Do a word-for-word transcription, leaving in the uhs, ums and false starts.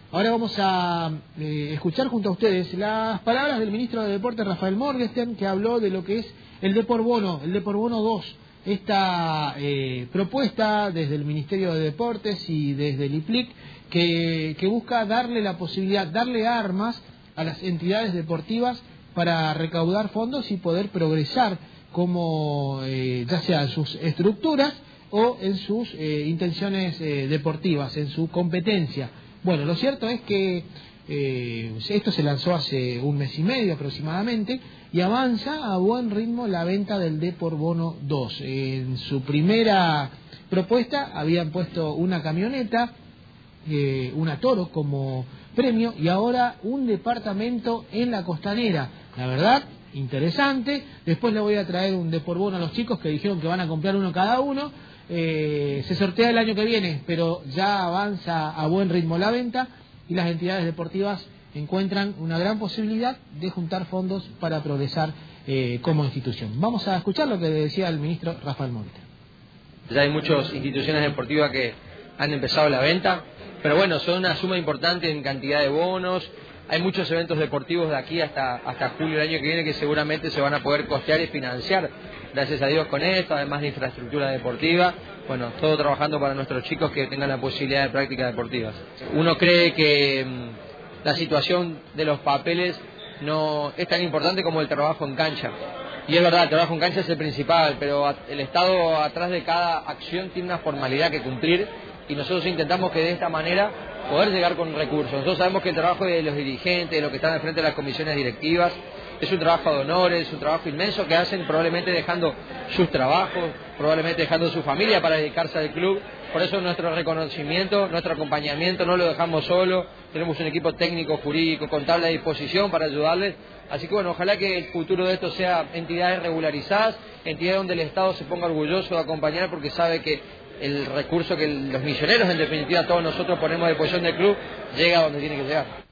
Ahora vamos a eh, escuchar junto a ustedes las palabras del ministro de Deportes, Rafael Morgenstern, que habló de lo que es el Depor Bono, el Depor Bono dos, esta eh, propuesta desde el Ministerio de Deportes y desde el I P L I C que, que busca darle la posibilidad, darle armas a las entidades deportivas para recaudar fondos y poder progresar como eh, ya sea en sus estructuras o en sus eh, intenciones eh, deportivas, en su competencia. Bueno, lo cierto es que eh, esto se lanzó hace un mes y medio aproximadamente y avanza a buen ritmo la venta del Depor Bono dos. En su primera propuesta habían puesto una camioneta, eh, una Toro como premio, y ahora un departamento en la Costanera. La verdad, interesante. Después le voy a traer un Depor Bono a los chicos que dijeron que van a comprar uno cada uno. Eh, se sortea el año que viene, pero ya avanza a buen ritmo la venta y las entidades deportivas encuentran una gran posibilidad de juntar fondos para progresar eh, como institución. Vamos a escuchar lo que decía el ministro Rafael Morgenstern. Ya hay muchas instituciones deportivas que han empezado la venta, pero bueno, son una suma importante en cantidad de bonos. Hay muchos eventos deportivos de aquí hasta, hasta julio del año que viene que seguramente se van a poder costear y financiar, gracias a Dios, con esto, además de infraestructura deportiva. Bueno, todo trabajando para nuestros chicos que tengan la posibilidad de prácticas deportivas. Uno cree que mmm, la situación de los papeles no es tan importante como el trabajo en cancha. Y es verdad, el trabajo en cancha es el principal, pero el Estado atrás de cada acción tiene una formalidad que cumplir y nosotros intentamos que de esta manera poder llegar con recursos. Nosotros sabemos que el trabajo de los dirigentes, de los que están al frente de las comisiones directivas, es un trabajo de honores, es un trabajo inmenso que hacen probablemente dejando sus trabajos, probablemente dejando su familia para dedicarse al club. Por eso nuestro reconocimiento, nuestro acompañamiento no lo dejamos solo. Tenemos un equipo técnico, jurídico, contable a disposición para ayudarles. Así que bueno, ojalá que el futuro de esto sea entidades regularizadas, entidades donde el Estado se ponga orgulloso de acompañar porque sabe que el recurso que los misioneros, en definitiva todos nosotros ponemos a disposición del club, llega a donde tiene que llegar.